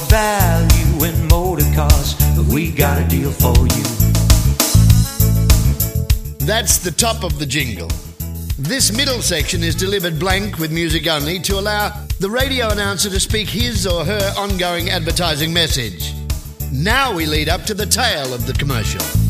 value in motor cars, but we got a deal for you. That's the top of the jingle. This middle section is delivered blank with music only to allow the radio announcer to speak his or her ongoing advertising message. Now we lead up to the tail of the commercial.